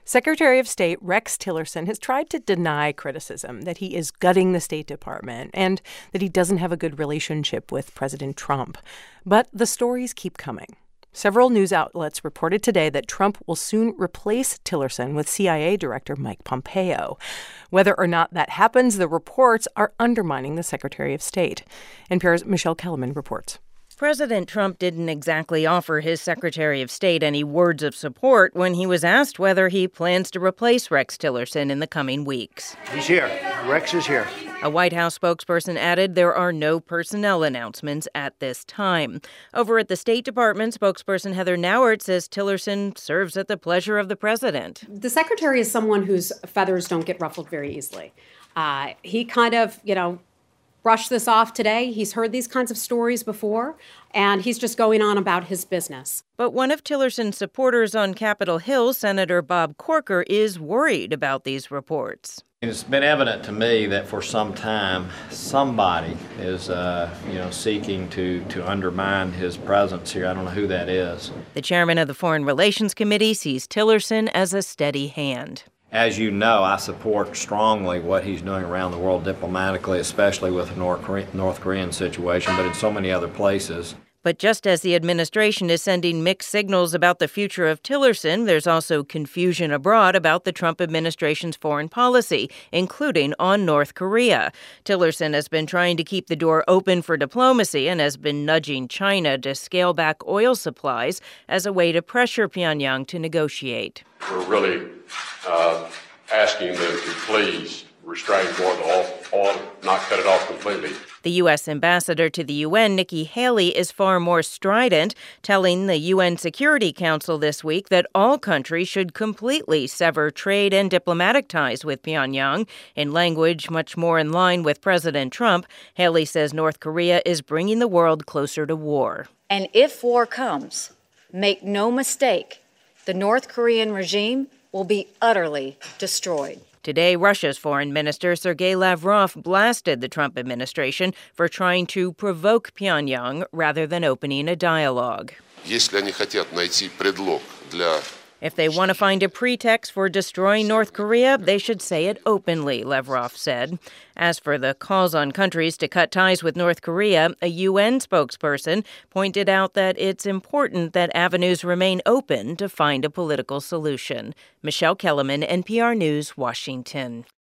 Secretary of State Rex Tillerson has tried to deny criticism that he is gutting the State Department and that he doesn't have a good relationship with President Trump. But the stories keep coming. Several news outlets reported today that Trump will soon replace Tillerson with CIA Director Mike Pompeo. Whether or not that happens, the reports are undermining the Secretary of State. NPR's Michelle Kellerman reports. President Trump didn't exactly offer his Secretary of State any words of support when he was asked whether he plans to replace Rex Tillerson in the coming weeks. He's here. Rex is here. A White House spokesperson added there are no personnel announcements at this time. Over at the State Department, spokesperson Heather Nauert says Tillerson serves at the pleasure of the president. The secretary is someone whose feathers don't get ruffled very easily. He kind of, brushed this off today. He's heard these kinds of stories before, and he's just going on about his business. But one of Tillerson's supporters on Capitol Hill, Senator Bob Corker, is worried about these reports. It's been evident to me that for some time, somebody is, seeking to undermine his presence here. I don't know who that is. The chairman of the Foreign Relations Committee sees Tillerson as a steady hand. As you know, I support strongly what he's doing around the world diplomatically, especially with the North Korean situation, but in so many other places. But just as the administration is sending mixed signals about the future of Tillerson, there's also confusion abroad about the Trump administration's foreign policy, including on North Korea. Tillerson has been trying to keep the door open for diplomacy and has been nudging China to scale back oil supplies as a way to pressure Pyongyang to negotiate. We're really asking them to please restrain more of the oil, not cut it off completely. The U.S. ambassador to the UN, Nikki Haley, is far more strident, telling the UN Security Council this week that all countries should completely sever trade and diplomatic ties with Pyongyang. In language much more in line with President Trump, Haley says North Korea is bringing the world closer to war. And if war comes, make no mistake, the North Korean regime will be utterly destroyed. Today, Russia's foreign minister Sergei Lavrov blasted the Trump administration for trying to provoke Pyongyang rather than opening a dialogue. If they want to find a pretext for destroying North Korea, they should say it openly, Lavrov said. As for the calls on countries to cut ties with North Korea, a UN spokesperson pointed out that it's important that avenues remain open to find a political solution. Michelle Kellerman, NPR News, Washington.